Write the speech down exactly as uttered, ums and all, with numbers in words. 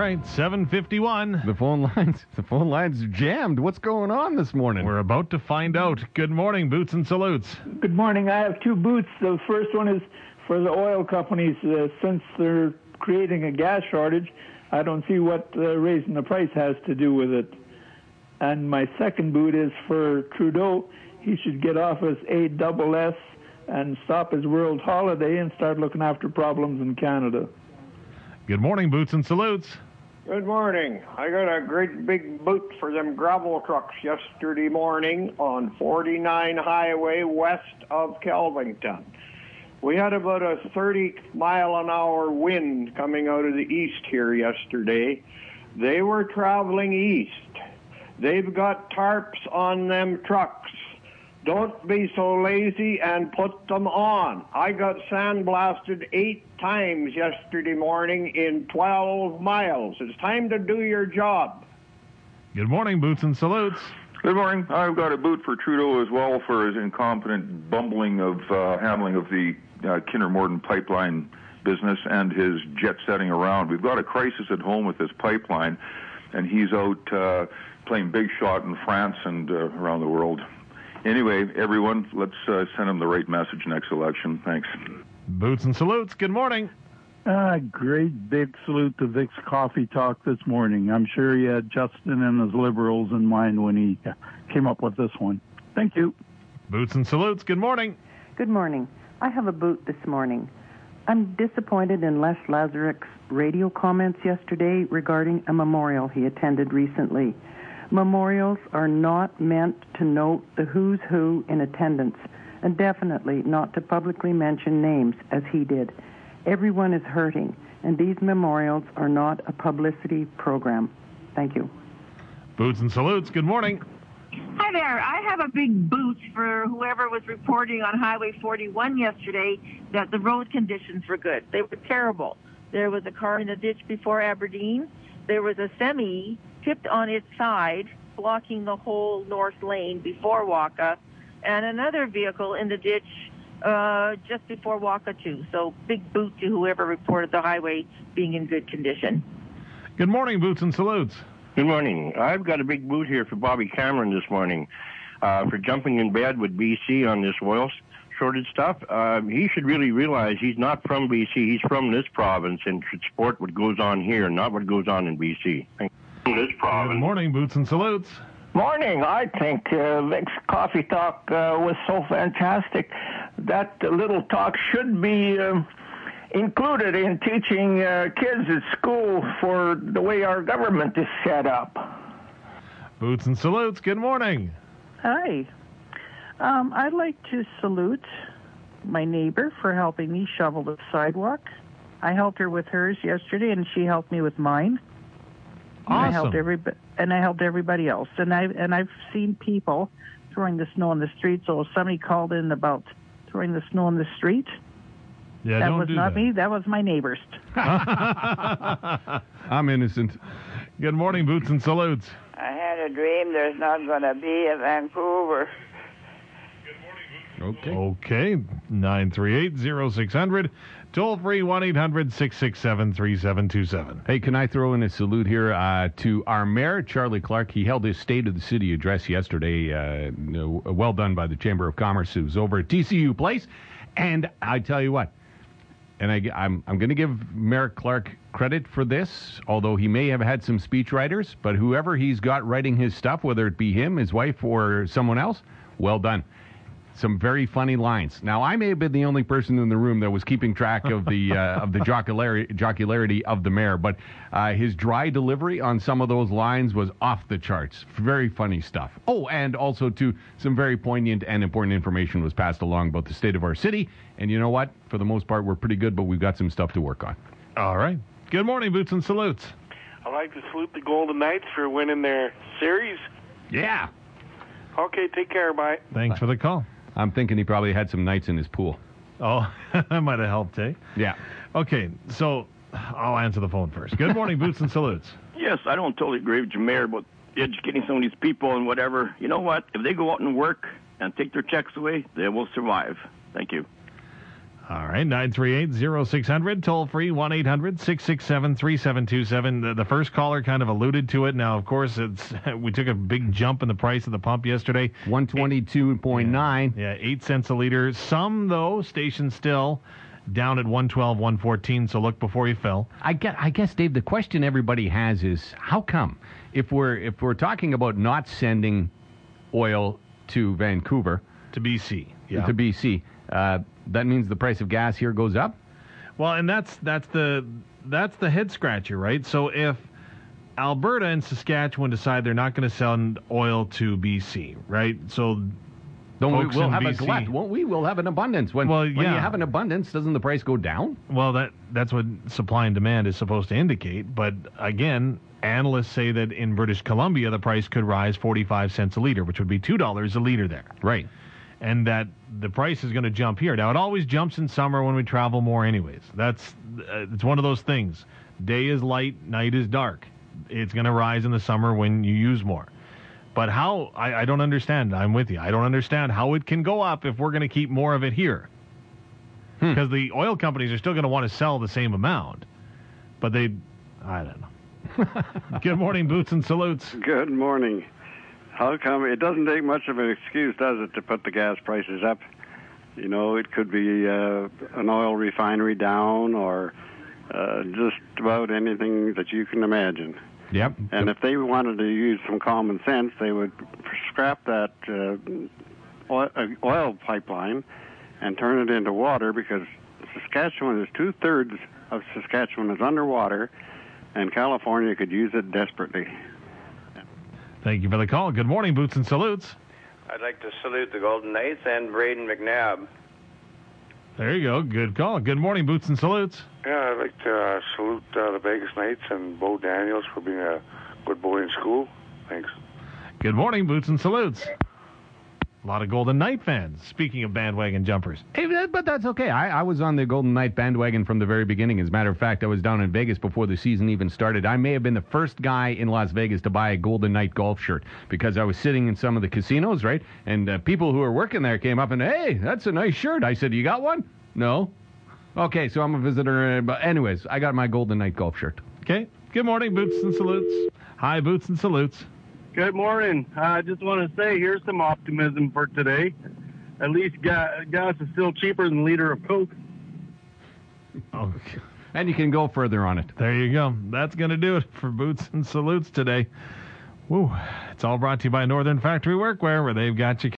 right, seven fifty-one. The phone lines, the phone lines jammed. What's going on this morning? We're about to find out. Good morning, Boots and Salutes. Good morning. I have two boots. The first one is for the oil companies. Uh, since they're creating a gas shortage, I don't see what uh, raising the price has to do with it. And my second boot is for Trudeau. He should get off his A double S and stop his world holiday and start looking after problems in Canada. Good morning, Boots and Salutes. Good morning. I got a great big boot for them gravel trucks yesterday morning on forty-nine Highway west of Kelvington. We had about a thirty mile an hour wind coming out of the east here yesterday. They were traveling east. They've got tarps on them trucks. Don't be so lazy and put them on. I got sandblasted eight times yesterday morning in twelve miles. It's time to do your job. Good morning, Boots and Salutes. Good morning. I've got a boot for Trudeau as well for his incompetent bumbling of uh, handling of the uh, Kinder Morgan pipeline business and his jet setting around. We've got a crisis at home with this pipeline, and he's out uh, playing big shot in France and uh, around the world. Anyway, everyone, let's uh, send him the right message next election. Thanks. Boots and Salutes, good morning. Uh, great big salute to Vic's Coffee Talk this morning. I'm sure he had Justin and his Liberals in mind when he came up with this one. Thank you. Boots and Salutes, good morning. Good morning. I have a boot this morning. I'm disappointed in Les Lazaruk's radio comments yesterday regarding a memorial he attended recently. Memorials are not meant to note the who's who in attendance, and definitely not to publicly mention names, as he did. Everyone is hurting, and these memorials are not a publicity program. Thank you. Boots and Salutes, good morning. Hi there. I have a big boot for whoever was reporting on Highway forty-one yesterday that the road conditions were good. They were terrible. There was a car in the ditch before Aberdeen. There was a semi tipped on its side, blocking the whole north lane before Waka, and another vehicle in the ditch uh, just before Waka too. So big boot to whoever reported the highway being in good condition. Good morning, Boots and Salutes. Good morning. I've got a big boot here for Bobby Cameron this morning uh, for jumping in bed with B C on this oil shortage stuff. Uh, he should really realize he's not from B C. He's from this province and should support what goes on here, not what goes on in B C. Thank you. This province. Good morning, Boots and Salutes. Morning. I think uh, Vic's Coffee Talk uh, was so fantastic. That uh, little talk should be uh, included in teaching uh, kids at school for the way our government is set up. Boots and Salutes, good morning. Hi. Um, I'd like to salute my neighbor for helping me shovel the sidewalk. I helped her with hers yesterday, and she helped me with mine. Awesome. And I helped everybody, and I helped everybody else. And I and I've seen people throwing the snow on the street. So if somebody called in about throwing the snow on the street, yeah, that don't was do not that. me. That was my neighbors. I'm innocent. Good morning, Boots and Salutes. I had a dream there's not going to be a Vancouver. Okay. Okay. nine three eight, oh six hundred. Toll free one eight hundred, six six seven, three seven two seven. Hey, can I throw in a salute here uh, to our mayor, Charlie Clark? He held his State of the City address yesterday. Uh, well done by the Chamber of Commerce. It was over at T C U Place. And I tell you what, and I, I'm, I'm going to give Mayor Clark credit for this, although he may have had some speechwriters, but whoever he's got writing his stuff, whether it be him, his wife, or someone else, well done. Some very funny lines. Now, I may have been the only person in the room that was keeping track of the uh, of the jocularity, jocularity of the mayor, but uh, his dry delivery on some of those lines was off the charts. Very funny stuff. Oh, and also, too, some very poignant and important information was passed along about the state of our city. And you know what? For the most part, we're pretty good, but we've got some stuff to work on. All right. Good morning, Boots and Salutes. I'd like to salute the Golden Knights for winning their series. Yeah. Okay, take care. Bye. Thanks for the call. I'm thinking he probably had some nights in his pool. Oh, that might have helped, eh? Yeah. Okay, so I'll answer the phone first. Good morning, Boots and Salutes. Yes, I don't totally agree with your mayor about educating some of these people and whatever. You know what? If they go out and work and take their checks away, they will survive. Thank you. All right, nine three eight, oh six hundred, toll free, one eight hundred, six six seven, three seven two seven. The, the first caller kind of alluded to it. Now, of course, it's we took a big jump in the price of the pump yesterday. one twenty-two point nine. Yeah, yeah, eight cents a liter. Some, though, stations still down at one twelve, one fourteen, so look before you fill. I guess, I guess, Dave, the question everybody has is, how come? If we're, if we're talking about not sending oil to Vancouver... To B C, yeah. To B C, uh, that means the price of gas here goes up? Well, and that's that's the that's the head scratcher, right? So if Alberta and Saskatchewan decide they're not going to send oil to B C, right? So Don't we, we'll have B a C, glut, won't we? We'll have an abundance. When, well, when yeah. you have an abundance, doesn't the price go down? Well, that that's what supply and demand is supposed to indicate. But again, analysts say that in British Columbia, the price could rise forty-five cents a liter, which would be two dollars a liter there. Right. And that the price is going to jump here. Now, it always jumps in summer when we travel more anyways. That's uh, it's one of those things. Day is light, night is dark. It's going to rise in the summer when you use more. But how, I, I don't understand. I'm with you. I don't understand how it can go up if we're going to keep more of it here. Because hmm. the oil companies are still going to want to sell the same amount. But they, I don't know. Good morning, Boots and Salutes. Good morning. How come it doesn't take much of an excuse, does it, to put the gas prices up? You know, it could be uh, an oil refinery down or uh, just about anything that you can imagine. Yep. And if they wanted to use some common sense, they would scrap that uh, oil, uh, oil pipeline and turn it into water, because Saskatchewan is two-thirds of Saskatchewan is underwater, and California could use it desperately. Thank you for the call. Good morning, Boots and Salutes. I'd like to salute the Golden Knights and Braden McNabb. There you go. Good call. Good morning, Boots and Salutes. Yeah, I'd like to uh, salute uh, the Vegas Knights and Bo Daniels for being a good boy in school. Thanks. Good morning, Boots and Salutes. A lot of Golden Knight fans. Speaking of bandwagon jumpers. Hey, but that's okay. I, I was on the Golden Knight bandwagon from the very beginning. As a matter of fact, I was down in Vegas before the season even started. I may have been the first guy in Las Vegas to buy a Golden Knight golf shirt, because I was sitting in some of the casinos, right? And uh, people who were working there came up and, hey, that's a nice shirt. I said, you got one? No. Okay, so I'm a visitor. But anyways, I got my Golden Knight golf shirt. Okay. Good morning, Boots and Salutes. Hi, Boots and Salutes. Good morning. I uh, just want to say here's some optimism for today. At least ga- gas is still cheaper than a liter of Coke. Oh, and you can go further on it. There you go. That's going to do it for Boots and Salutes today. Woo. It's all brought to you by Northern Factory Workwear, where they've got you